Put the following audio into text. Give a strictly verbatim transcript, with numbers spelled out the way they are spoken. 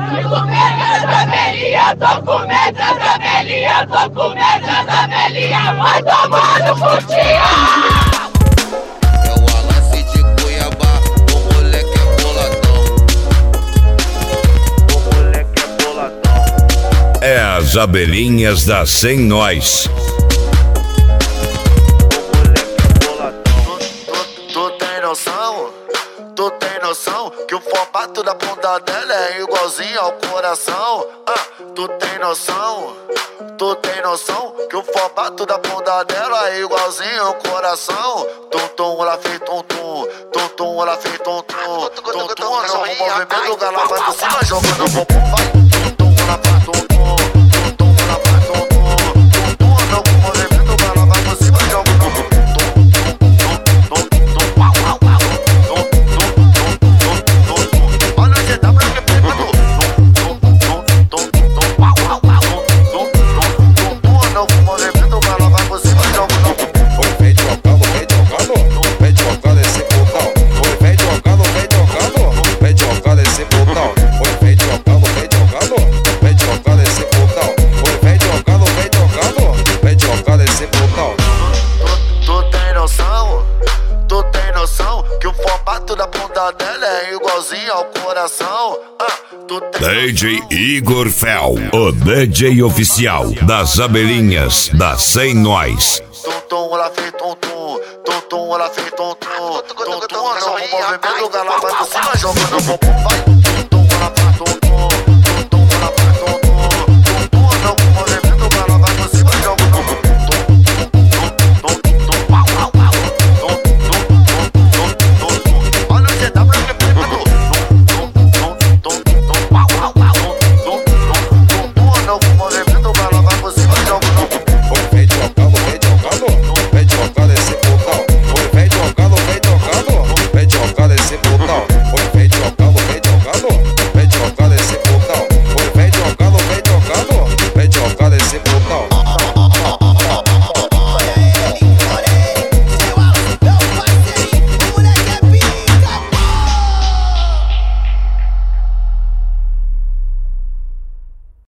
com medo da velhinha, tô com medo da velhinha, tô com medo da velhinha, vai tomando putinha. É o Alassi de Cuiabá, o moleque é boladão. O moleque é boladão. É as abelhinhas da Sem Nós. Tu tem noção? Tu tem noção que o formato da bunda dela é igualzinho ao coração? Ah, tu tem noção? Tu tem noção que o formato da bunda dela é igualzinho ao coração? Tum tum, ela fez tum tum, tum tum, ela fez tum tum, tum tum, não, o movimento do ela vai por cima jogando o popô, vai. Tum tum, ela faz tum tum, tum tum, ela faz tum tum, tum tum, não, o movimento do ela vai por cima jogando o popô. D J Igor Fel, o D J oficial das abelhinhas da Sem Nós. Tum tum, ela fez tum tum, tum tum, ela fez tum tum, tum tum, não, o movimento do ela vai por cima jogando o popô, vai.